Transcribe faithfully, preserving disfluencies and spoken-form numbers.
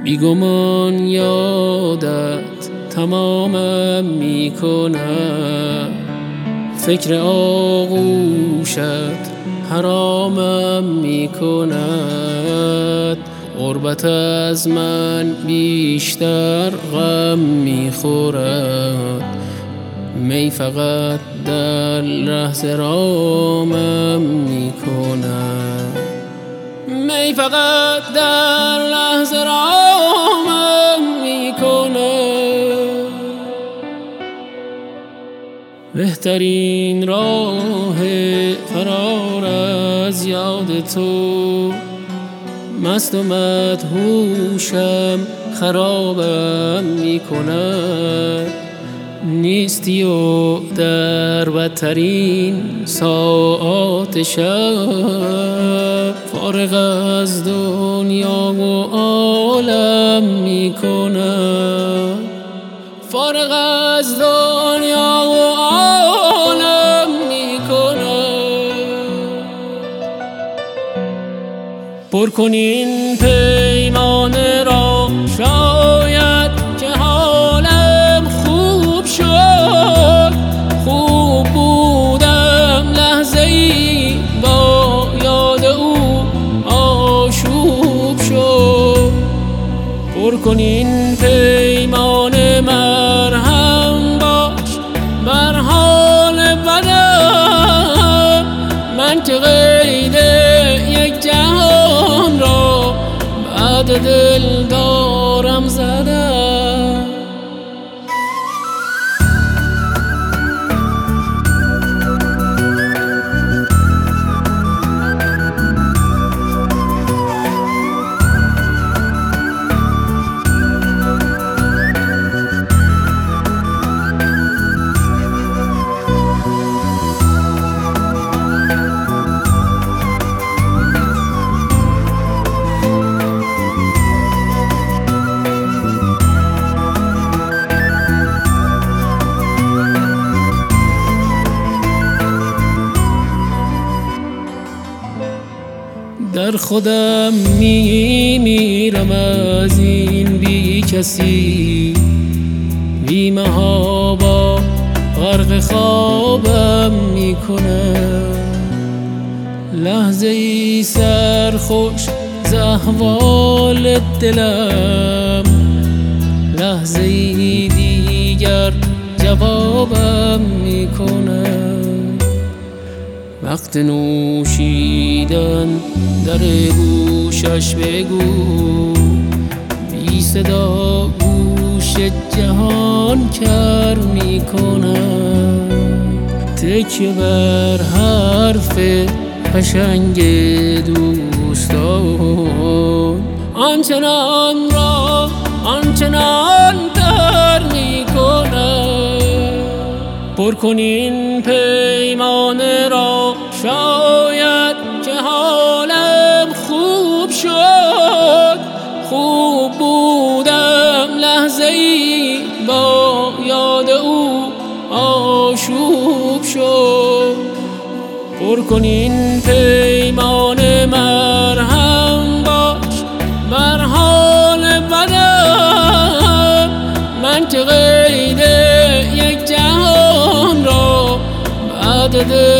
بیگمان یادت تمامم میکند، فکر آغوشت حرامم میکند. غربت از من بیشتر غم میخورد، می فقط در لحظه رامم میکند، می فقط در لحظه رامم میکند. بهترین راه فرار از یاد تو، مست و مدهوشم خرابم میکند. نیستی و در بدترین ساعات شب، فارغ از دنیا و عالم میکند، فارغ از دنیا و عالم میکند. پر کن این پیمانه را، شاید که حالم خوب شد. خوب بودم لحظه ای با یاد او آشوب شد. پر کن این پیمانه، مرهم باش بر حال بدم. من که قید یک جهان را بعد دل دارم زدم. در خودم می میرم از این بی کسی، بی محابا غرق خوابم می کنم. لحظه ای سرخوش ز احوال دلم، لحظه ای دیگر جوابم می کنم. وقت نوشیدن در گوشش بگو، بی صدا گوش جهان کر می کنم. تکیه بر حرف قشنگ دوستان، آنچنان را آنچنان تر می کنم. پر کن این پیمانه را، شاید که حالم خوب شد. خوب بودم لحظه ای با یاد او آشوب شد. پر کن این پیمانه، مرهم باش بر حال بدم. من که قید یک جهان را بعد